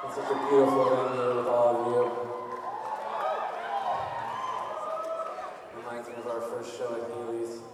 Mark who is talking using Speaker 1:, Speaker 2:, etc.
Speaker 1: It's such a beautiful venue with all of you. Reminds me of our first show at Healy's.